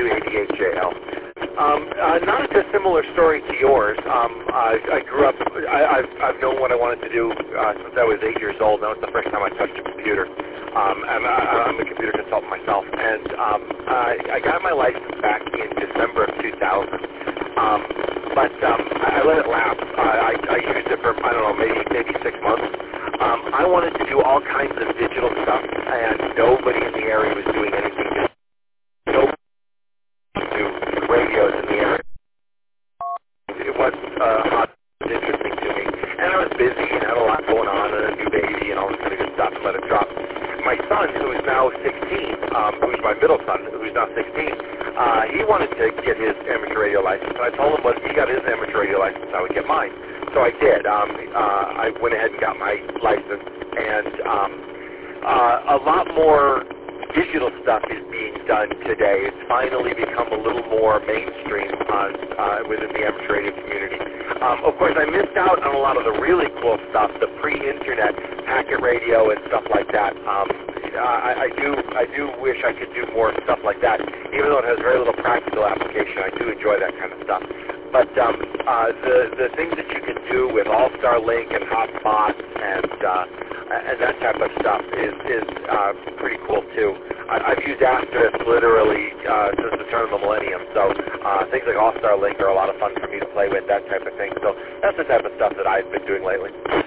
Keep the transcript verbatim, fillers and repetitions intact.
W eighty-eight J L. Um, uh, not a dissimilar story to yours. Um, I, I grew up, I, I've, I've known what I wanted to do uh, since I was eight years old. That was the first time I touched a computer. Um, I'm, I'm a computer consultant myself, and um, I, I got my license back in December of two thousand. Um, but um, I let it lapse. I, I, I used it for, I don't know, maybe maybe six months. Um, I wanted to do all kinds of digital stuff, and nobody in the area was doing anything. Nobody do radios in the area. It wasn't uh, hot, it was interesting to me. And I was busy and had a lot going on and a new baby and all this kind of good stuff and let it drop. My son, who is now sixteen, um, who's my middle son, who's now sixteen, uh, he wanted to get his amateur radio license. And I told him once he got his amateur radio license, I would get mine. So I did. Um, uh, I went ahead and got my license. And um, uh, a lot more digital stuff is being done today. It's finally become a little more mainstream on, uh, within the amateur radio community. Um, of course, I missed out on a lot of the really cool stuff, the pre-internet packet radio and stuff like that. Um, I, I do I do wish I could do more stuff like that. Even though it has very little practical application, I do enjoy that kind of stuff. But um, uh, the, the things that you can do with All-Star Link and hotspots and uh, and that type of stuff is, is uh, pretty cool, too. I, I've used Asterisk literally uh, since the turn of the millennium, so uh, things like All-Star Link are a lot of fun for me to play with, that type of thing. So that's the type of stuff that I've been doing lately.